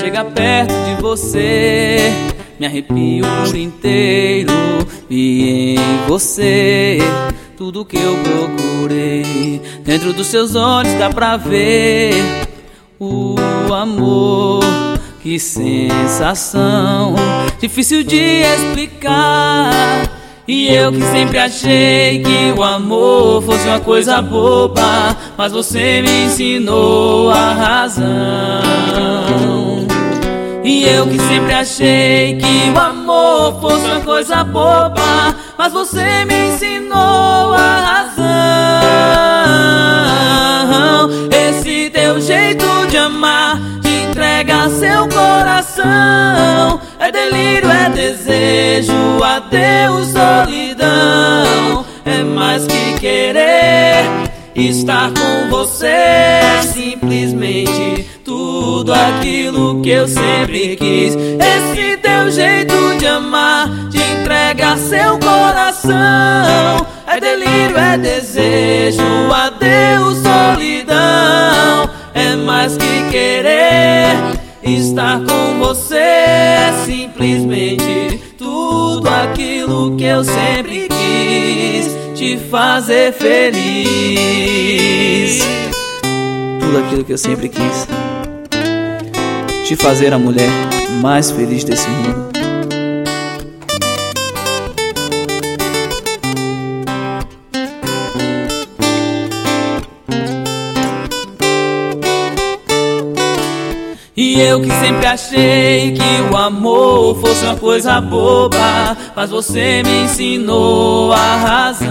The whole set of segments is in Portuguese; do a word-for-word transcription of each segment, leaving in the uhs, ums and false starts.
chega perto de você, me arrepio por inteiro. E em você, tudo que eu procurei. Dentro dos seus olhos dá pra ver o amor. Que sensação difícil de explicar. E eu que sempre achei que o amor fosse uma coisa boba, mas você me ensinou a razão. E eu que sempre achei que o amor fosse uma coisa boba, mas você me ensinou a razão. Esse teu jeito de amar, de entregar seu coração, é delírio, é desejo, adeus solidão. É mais que querer estar com você, simplesmente tudo aquilo que eu sempre quis. Esse teu jeito de amar, de entregar seu coração, é delírio, é desejo, adeus solidão. É mais que querer estar com você, simplesmente tudo aquilo que eu sempre quis, te fazer feliz. Tudo aquilo que eu sempre quis, te fazer a mulher mais feliz desse mundo. E eu que sempre achei que o amor fosse uma coisa boba, mas você me ensinou a razão.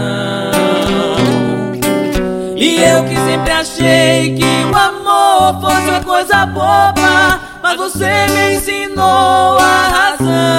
E eu que sempre achei que o amor fosse uma coisa boba, mas você me ensinou a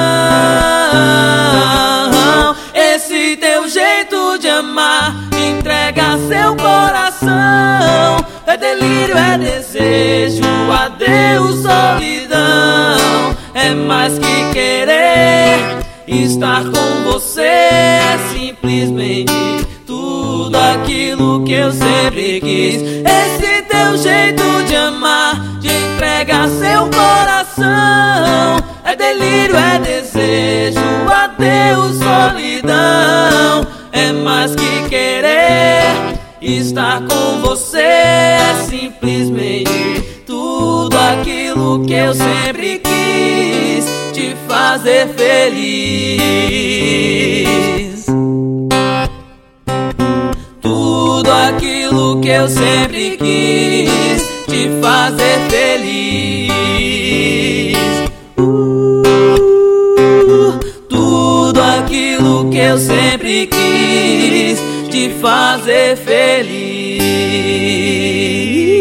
razão. Esse teu jeito de amar, de entregar seu coração, é delírio, é desejo, adeus solidão. É mais que querer estar com você, simplesmente tudo aquilo que eu sempre quis. Esse teu jeito de amar, de entregar seu coração, é delírio, é desejo, adeus solidão. É mais que querer estar com você, simplesmente tudo aquilo que eu sempre quis, te fazer feliz. Tudo aquilo que eu sempre quis, te fazer feliz. uh, Tudo aquilo que eu sempre quis, te fazer feliz.